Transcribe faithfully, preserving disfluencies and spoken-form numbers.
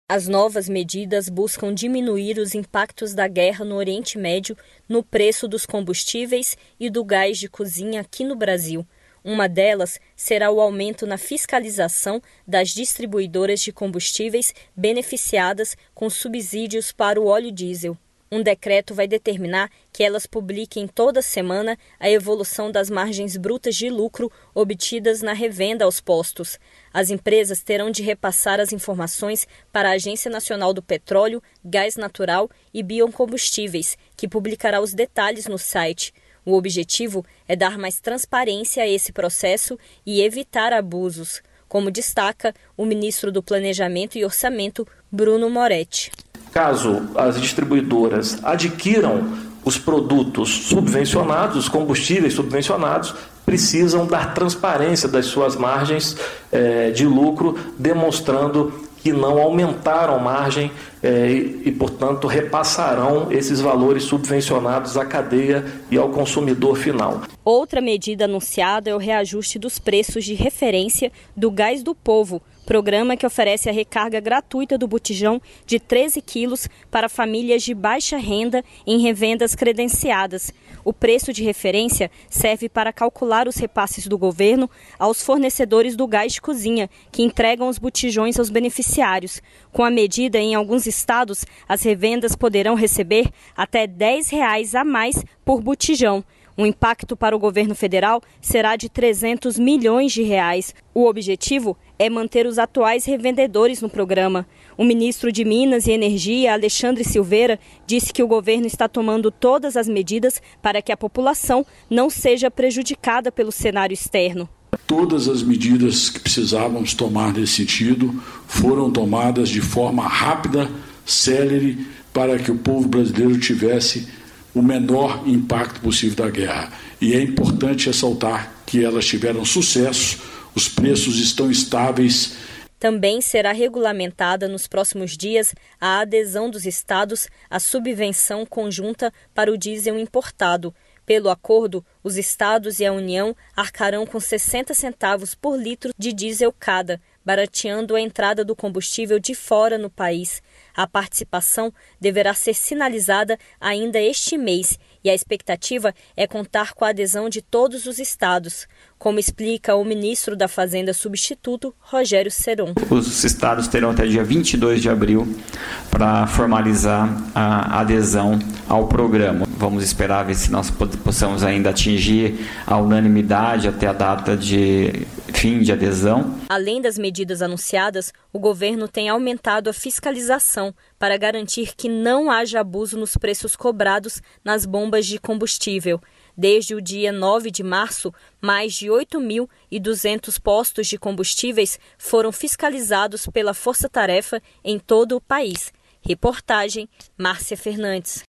As novas medidas buscam diminuir os impactos da guerra no Oriente Médio no preço dos combustíveis e do gás de cozinha aqui no Brasil. Uma delas será o aumento na fiscalização das distribuidoras de combustíveis beneficiadas com subsídios para o óleo diesel. Um decreto vai determinar que elas publiquem toda semana a evolução das margens brutas de lucro obtidas na revenda aos postos. As empresas terão de repassar as informações para a Agência Nacional do Petróleo, Gás Natural e Biocombustíveis, que publicará os detalhes no site. O objetivo é dar mais transparência a esse processo e evitar abusos, como destaca o ministro do Planejamento e Orçamento, Bruno Moretti. Caso as distribuidoras adquiram os produtos subvencionados, os combustíveis subvencionados, precisam dar transparência das suas margens eh, de lucro, demonstrando que não aumentaram margem eh, e, e, portanto, repassarão esses valores subvencionados à cadeia e ao consumidor final. Outra medida anunciada é o reajuste dos preços de referência do Gás do Povo, programa que oferece a recarga gratuita do botijão de treze quilos para famílias de baixa renda em revendas credenciadas. O preço de referência serve para calcular os repasses do governo aos fornecedores do gás de cozinha, que entregam os botijões aos beneficiários. Com a medida, em alguns estados, as revendas poderão receber até dez reais a mais por botijão. O impacto para o governo federal será de trezentos milhões de reais. O objetivo é manter os atuais revendedores no programa. O ministro de Minas e Energia, Alexandre Silveira, disse que o governo está tomando todas as medidas para que a população não seja prejudicada pelo cenário externo. Todas as medidas que precisávamos tomar nesse sentido foram tomadas de forma rápida, célere, para que o povo brasileiro tivesse o menor impacto possível da guerra. E é importante ressaltar que elas tiveram sucesso, os preços estão estáveis. Também será regulamentada nos próximos dias a adesão dos estados à subvenção conjunta para o diesel importado. Pelo acordo, os estados e a União arcarão com sessenta centavos por litro de diesel cada, barateando a entrada do combustível de fora no país. A participação deverá ser sinalizada ainda este mês e a expectativa é contar com a adesão de todos os estados, como explica o ministro da Fazenda substituto, Rogério Ceron. Os estados terão até dia vinte e dois de abril para formalizar a adesão ao programa. Vamos esperar ver se nós possamos ainda atingir a unanimidade até a data de fim de adesão. Além das medidas anunciadas, o governo tem aumentado a fiscalização para garantir que não haja abuso nos preços cobrados nas bombas de combustível. Desde o dia nove de março, mais de oito mil e duzentos postos de combustíveis foram fiscalizados pela Força Tarefa em todo o país. Reportagem Márcia Fernandes.